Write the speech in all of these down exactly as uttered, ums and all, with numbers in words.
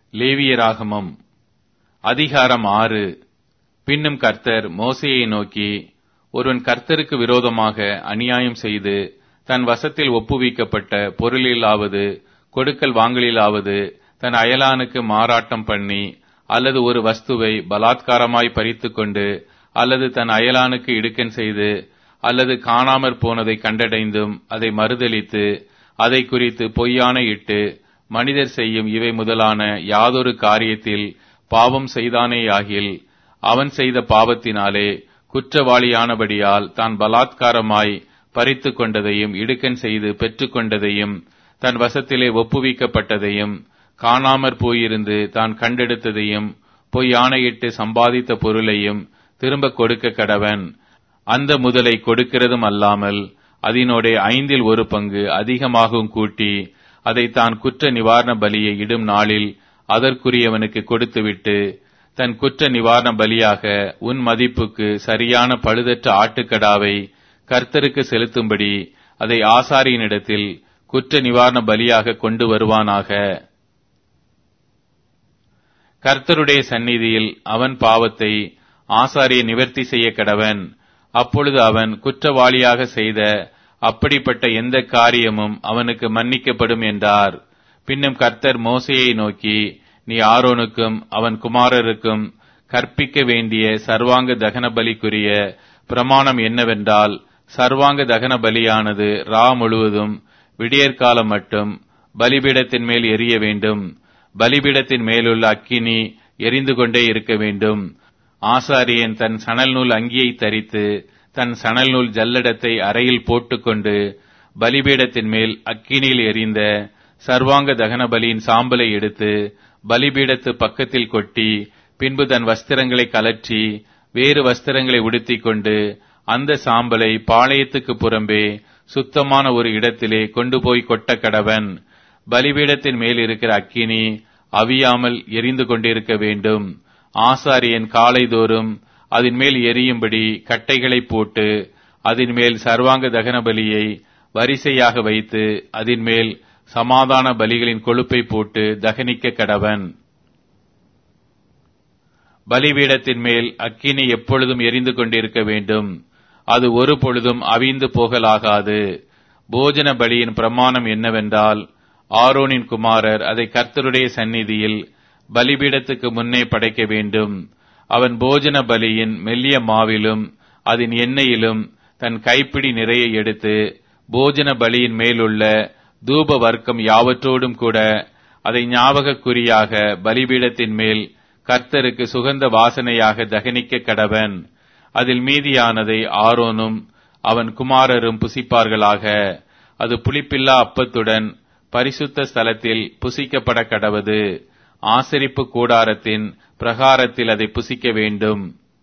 லேவியராகமம் அதிகாரம் ஆறு. பின்னும் கர்த்தர் மோசேயை நோக்கி, ஒருவன் கர்த்தருக்கு விரோதமாக அநியாயம் செய்து தன் வசத்தில் ஒப்புவிக்கப்பட்ட பொருளிலாவது கொடுக்கல் வாங்கலிலாவது தன் அயலானுக்கு மாறாட்டம் பண்ணி, அல்லது ஒரு வஸ்துவை பலாத்காரமாய் பறித்து கொண்டு, அல்லது தன் அயலானுக்கு இடுக்கண் செய்து, அல்லது காணாமற் போனதை கண்டடைந்தும் அதை மறுதலித்து, அதை குறித்து பொய்யான இட்டு, மனிதர் செய்யும் இவை முதலான யாதொரு காரியத்தில் பாவம் செய்தானேயாகில், அவன் செய்த பாவத்தினாலே குற்றவாளியானபடியால் தான் பலாத்காரமாய் பறித்து கொண்டதையும் இடுக்கண் செய்து பெற்றுக்கொண்டதையும் தன் வசத்திலே ஒப்புவிக்கப்பட்டதையும் காணாமற் போயிருந்து தான் கண்டெடுத்ததையும் பொய்யானையிட்டு சம்பாதித்த பொருளையும் திரும்ப கொடுக்க கடவன். அந்த முதலை கொடுக்கிறதும் அல்லாமல் அதனோட ஐந்தில் ஒரு பங்கு அதிகமாகவும் கூட்டி, அதை தான் குற்ற நிவாரண பலியை இடும் நாளில் அதற்குரியவனுக்கு கொடுத்துவிட்டு, தன் குற்ற நிவாரண பலியாக உன் மதிப்புக்கு சரியான பழுதற்ற ஆட்டுக்கடாவை கர்த்தருக்கு செலுத்தும்படி அதை ஆசாரியனிடத்தில் குற்ற நிவாரண பலியாக கொண்டு வருவானாக. கர்த்தருடைய சந்நிதியில் அவன் பாவத்தை ஆசாரிய நிவர்த்தி செய்ய கடவன். அப்பொழுது அவன் குற்றவாளியாக செய்த அப்படிப்பட்ட எந்த காரியமும் அவனுக்கு மன்னிக்கப்படும் என்றார். பின்னும் கர்த்தர் மோசேயை நோக்கி, நீ ஆரோனுக்கும் அவன் குமாரருக்கும் கற்பிக்க வேண்டிய சர்வாங்க தகன பலிக்குரிய பிரமாணம் என்னவென்றால், சர்வாங்க தகன பலியானது ரா முழுவதும் விடியற்காலம் மட்டும் பலிபீடத்தின் மேல் எரிய வேண்டும். பலிபீடத்தின் மேலுள்ள அக்கினி எரிந்து கொண்டே இருக்க வேண்டும். ஆசாரியன் தன் சணல் நூல் அங்கியை தரித்து தன் சணல் நூல் ஜல்லடத்தை அறையில் போட்டுக்கொண்டு பலிபீடத்தின் மேல் அக்கினியில் எரிந்த சர்வாங்க தகன பலியின் சாம்பலை எடுத்து பலிபீடத்து பக்கத்தில் கொட்டி, பின்பு தன் வஸ்திரங்களை கலற்றி வேறு வஸ்திரங்களை உடுத்திக் கொண்டு அந்த சாம்பலை பாளையத்துக்கு புறம்பே சுத்தமான ஒரு இடத்திலே கொண்டு போய் கொட்ட கடவன். பலிபீடத்தின் மேல் இருக்கிற அக்கினி அவியாமல் எரிந்து கொண்டிருக்க வேண்டும். ஆசாரியன் காலைதோறும் அதன் மேல் எரியும்படி கட்டைகளை போட்டு அதன் மேல் சர்வாங்க தகன பலியை வரிசையாக வைத்து அதன் மேல் சமாதான பலிகளின் கொழுப்பை போட்டு தகனிக்க கடவன். பலிபீடத்தின் மேல் அக்கினி எப்பொழுதும் எரிந்து கொண்டிருக்க வேண்டும். அது ஒரு பொழுதும் அவிந்து போகலாகாது. போஜன பலியின் பிரமாணம் என்னவென்றால், ஆரோனின் குமாரர் அதை கர்த்தருடைய சந்நிதியில் பலிபீடத்துக்கு முன்னே படைக்க வேண்டும். அவன் போஜன பலியின் மெல்லிய மாவிலும் அதன் எண்ணெயிலும் தன் கைப்பிடி நிறைய எடுத்து போஜன பலியின் மேலுள்ள தூப வர்க்கம் யாவற்றோடும் கூட அதை ஞாபகக்குறியாக பலிபீடத்தின் மேல் கர்த்தருக்கு சுகந்த வாசனையாக தகனிக்க கடவன். அதில் மீதியானதை ஆரோனும் அவன் குமாரரும் புசிப்பார்களாக. அது புளிப்பில்லா அப்பத்துடன் பரிசுத்த ஸ்தலத்தில் புசிக்கப்பட கடவது. ஆசரிப்பு கூடாரத்தின் பிரகாரத்தில் அதை புசிக்க வேண்டும்.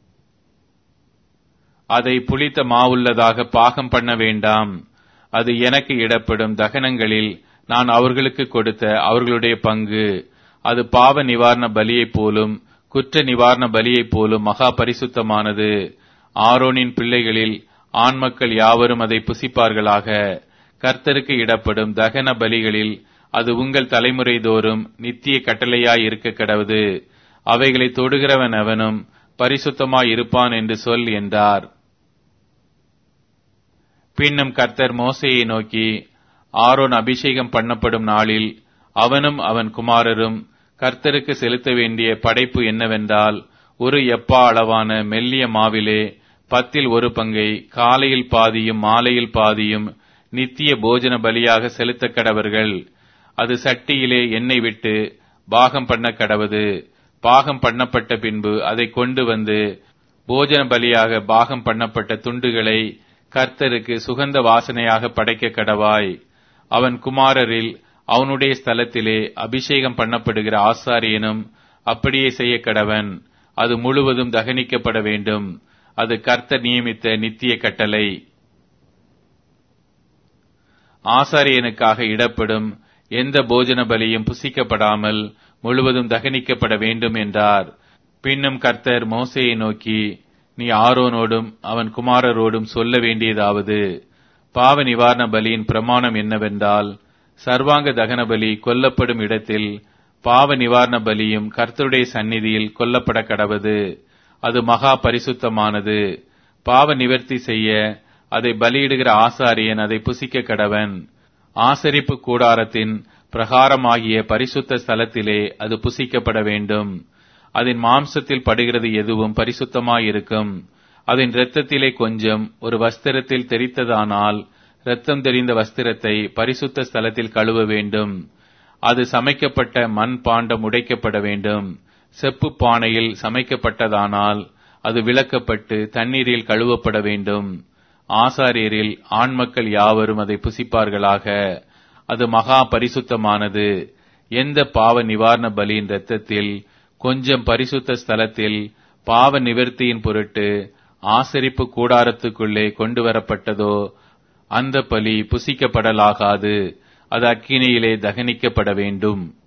அதை புளித்த மாவுள்ளதாக பாகம் பண்ண வேண்டாம். அது எனக்கு இடப்படும் தகனங்களில் நான் அவர்களுக்கு கொடுத்த அவர்களுடைய பங்கு. அது பாவ நிவாரண பலியைப் போலும் குற்ற நிவாரண பலியைப் போலும் மகா பரிசுத்தமானது. ஆரோனின் பிள்ளைகளில் ஆண் மக்கள் யாவரும் அதை புசிப்பார்களாக. கர்த்தருக்கு இடப்படும் தகன பலிகளில் அது உங்கள் தலைமுறை தோறும் நித்திய கட்டளையாய் இருக்க கடவுது. அவைகளை தொடுகிறவன் அவனும் பரிசுத்தமாய் இருப்பான் என்று சொல் என்றார். பின்னும் கர்த்தர் மோசேயை நோக்கி, ஆரோன் அபிஷேகம் பண்ணப்படும் நாளில் அவனும் அவன் குமாரரும் கர்த்தருக்கு செலுத்த வேண்டிய படைப்பு என்னவென்றால், ஒரு எப்பா அளவான மெல்லிய மாவிலே பத்தில் ஒரு பங்கை காலையில் பாதியும் மாலையில் பாதியும் நித்திய போஜன பலியாக செலுத்த கடவர்கள். அது சட்டியிலே எண்ணெய் விட்டு பாகம் பண்ண கடவது. பாகம் பண்ணப்பட்ட பின்பு அதை கொண்டு வந்து போஜன பலியாக பாகம் பண்ணப்பட்ட துண்டுகளை கர்த்தருக்கு சுகந்த வாசனையாக படைக்க கடவாய். அவன் குமாரரில் அவனுடைய ஸ்தலத்திலே அபிஷேகம் பண்ணப்படுகிற ஆசாரியனும் அப்படியே செய்ய கடவன். அது முழுவதும் தகனிக்கப்பட வேண்டும். அது கர்த்தர் நியமித்த நித்திய கட்டளை. ஆசாரியனுக்காக இடப்படும் எந்த போஜன பலியும் புசிக்கப்படாமல் முழுவதும் தகனிக்கப்பட வேண்டும் என்றார். பின்னும் கர்த்தர் மோசேயை நோக்கி, நீ ஆரோனோடும் அவன் குமாரரோடும் சொல்ல வேண்டியதாவது, பாவ நிவாரண பலியின் பிரமாணம் என்னவென்றால், சர்வாங்க தகன பலி கொல்லப்படும் இடத்தில் பாவ நிவாரண பலியும் கர்த்தருடைய சந்நிதியில் கொல்லப்பட கடவது. அது மகா பரிசுத்தமானது. பாவ நிவர்த்தி செய்ய அதை பலியிடுகிற ஆசாரியன் அதை புசிக்க கடவன். ஆசரிப்பு கூடாரத்தின் பிரகாரமாகிய பரிசுத்த ஸ்தலத்திலே அது புசிக்கப்பட வேண்டும். அதன் மாம்சத்தில் படுகிறது எதுவும் பரிசுத்தமாயிருக்கும். அதன் இரத்தத்திலே கொஞ்சம் ஒரு வஸ்திரத்தில் தெரித்ததானால் இரத்தம் தெரிந்த வஸ்திரத்தை பரிசுத்த ஸ்தலத்தில் கழுவ வேண்டும். அது சமைக்கப்பட்ட மண் பாண்டம் உடைக்கப்பட வேண்டும். செப்பு பானையில் சமைக்கப்பட்டதானால் அது விளக்கப்பட்டு தண்ணீரில் கழுவப்பட வேண்டும். ஆசாரியரில் ஆண் மக்கள் யாவரும் அதை புசிப்பார்களாக. அது மகா பரிசுத்தமானது. எந்த பாவ நிவாரண பலியின் இரத்தத்தில் கொஞ்சம் பரிசுத்த ஸ்தலத்தில் பாவ நிவர்த்தியின் பொருட்டு ஆசரிப்பு கூடாரத்துக்குள்ளே கொண்டு வரப்பட்டதோ அந்த பலி புசிக்கப்படலாகாது. அது அக்கினியிலே தகனிக்கப்பட வேண்டும்.